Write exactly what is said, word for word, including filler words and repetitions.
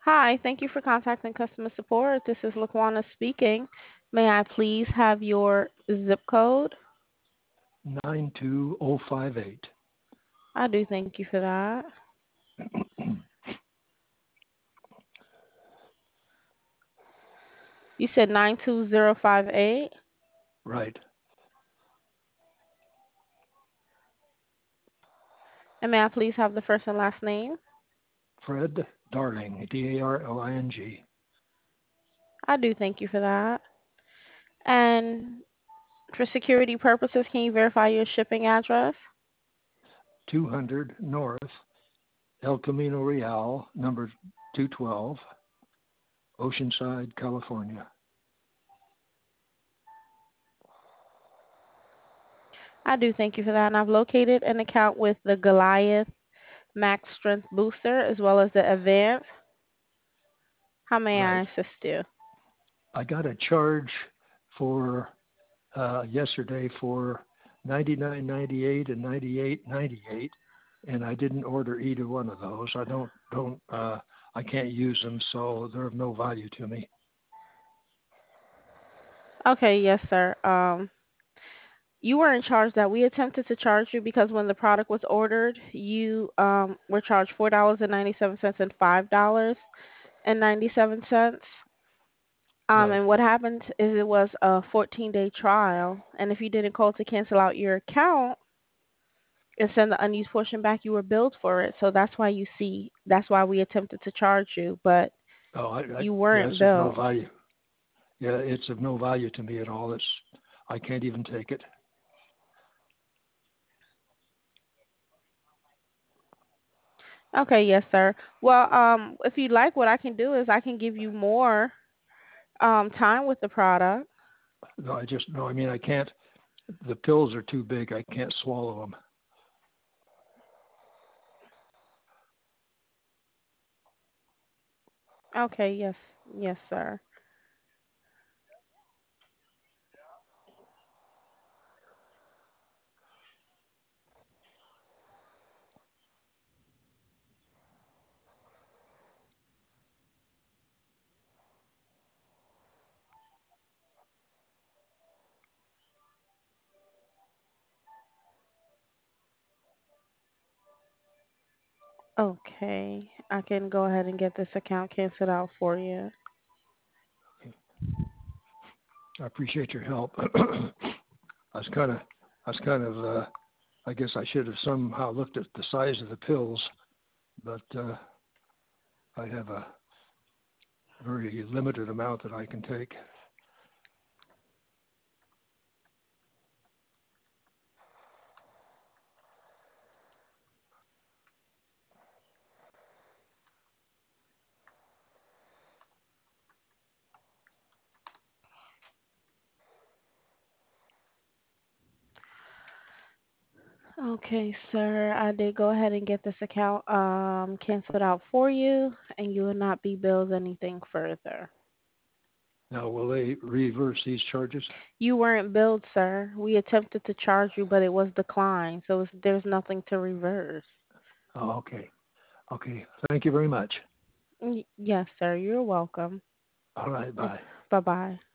Hi, thank you for contacting customer support. This is Laquana speaking. May I please have your zip code? nine two zero five eight. I do thank you for that. You said nine two zero five eight. Right. And may I please have the first and last name? Fred Darling, D A R L I N G. I do thank you for that. And for security purposes, can you verify your shipping address? two hundred North, El Camino Real, number two twelve, Oceanside, California. I do thank you for that. And I've located an account with the Goliath Max Strength Booster as well as the Advance. How may I Right. assist you? I got a charge for uh, yesterday for ninety-nine ninety-eight and ninety-eight ninety-eight, and I didn't order either one of those. I don't don't uh, I can't use them, so they're of no value to me. Okay, yes, sir. Um, you were in charge that we attempted to charge you because when the product was ordered, you um, were charged four dollars and ninety seven cents and five dollars and ninety seven cents. Um, Right. and what happened is it was a fourteen day trial, and if you didn't call to cancel out your account and send the unused portion back, you were billed for it. So that's why you see, that's why we attempted to charge you, but Oh, I, I you yeah, weren't it's of no billed. value. Yeah, it's of no value to me at all. It's I can't even take it. Okay, yes, sir. Well, um, if you'd like, what I can do is I can give you more um time with the product. No, I just no. I mean, I can't. The pills are too big. I can't swallow them. Okay, yes, yes, sir. Okay, I can go ahead and get this account canceled out for you. I appreciate your help. I was kind of, I was kind of. Uh, I guess I should have somehow looked at the size of the pills, but uh, I have a very limited amount that I can take. Okay, sir, I did go ahead and get this account um canceled out for you, and you will not be billed anything further. Now, will they reverse these charges? You weren't billed, sir. We attempted to charge you, but it was declined, so it's, there's nothing to reverse. Oh, okay. Okay. Thank you very much. Y- yes, sir. You're welcome. All right. Bye. Bye bye.